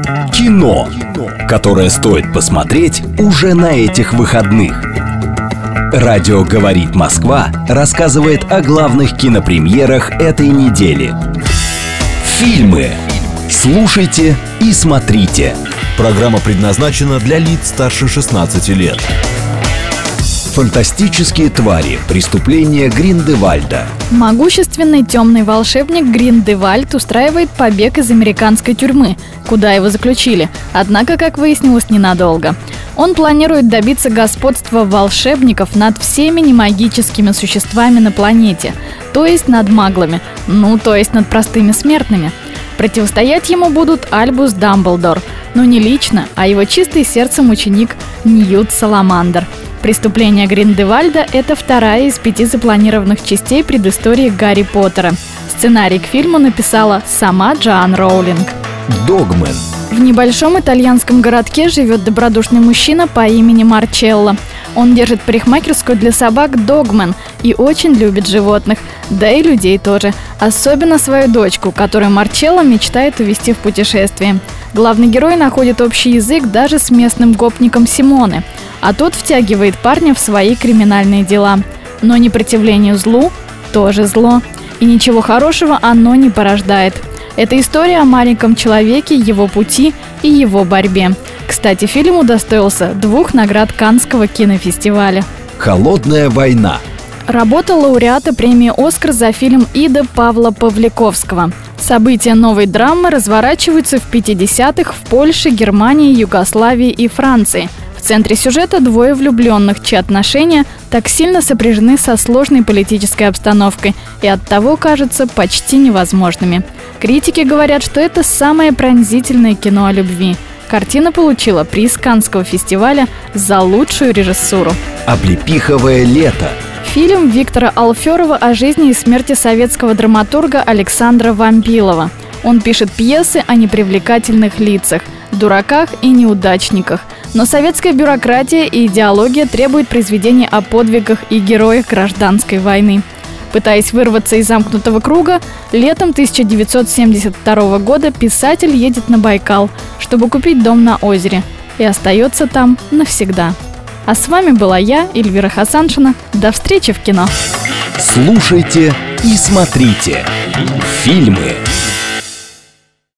Кино, которое стоит посмотреть уже на этих выходных. Радио «Говорит Москва» рассказывает о главных кинопремьерах этой недели. Фильмы. Слушайте и смотрите. Программа предназначена для лиц старше 16 лет. Фантастические твари. Преступления Гриндевальда. Могущественный темный волшебник Гриндевальд устраивает побег из американской тюрьмы, куда его заключили, однако, как выяснилось, ненадолго. Он планирует добиться господства волшебников над всеми немагическими существами на планете, то есть над маглами, то есть над простыми смертными. Противостоять ему будут Альбус Дамблдор, но не лично, а его чистый сердцем ученик Ньют Саламандр. «Преступление Гриндевальда» — это вторая из 5 запланированных частей предыстории Гарри Поттера. Сценарий к фильму написала сама Джоан Роулинг. Догмен. В небольшом итальянском городке живет добродушный мужчина по имени Марчелло. Он держит парикмахерскую для собак Догмен и очень любит животных, да и людей тоже. Особенно свою дочку, которую Марчелло мечтает увезти в путешествие. Главный герой находит общий язык даже с местным гопником Симоне, а тот втягивает парня в свои криминальные дела. Но непротивлению злу тоже зло, и ничего хорошего оно не порождает. Это история о маленьком человеке, его пути и его борьбе. Кстати, фильм удостоился 2 наград Каннского кинофестиваля. Холодная война. Работа лауреата премии «Оскар» за фильм «Ида» Павла Павликовского. События новой драмы разворачиваются в 50-х в Польше, Германии, Югославии и Франции. В центре сюжета 2 влюбленных, чьи отношения так сильно сопряжены со сложной политической обстановкой и оттого кажутся почти невозможными. Критики говорят, что это самое пронзительное кино о любви. Картина получила приз Каннского фестиваля за лучшую режиссуру. Облепиховое лето. Фильм Виктора Алферова о жизни и смерти советского драматурга Александра Вампилова. Он пишет пьесы о непривлекательных лицах, дураках и неудачниках. Но советская бюрократия и идеология требуют произведений о подвигах и героях гражданской войны. Пытаясь вырваться из замкнутого круга, летом 1972 года писатель едет на Байкал, чтобы купить дом на озере, и остается там навсегда. А с вами была я, Эльвира Хасаншина. До встречи в кино. Слушайте и смотрите фильмы.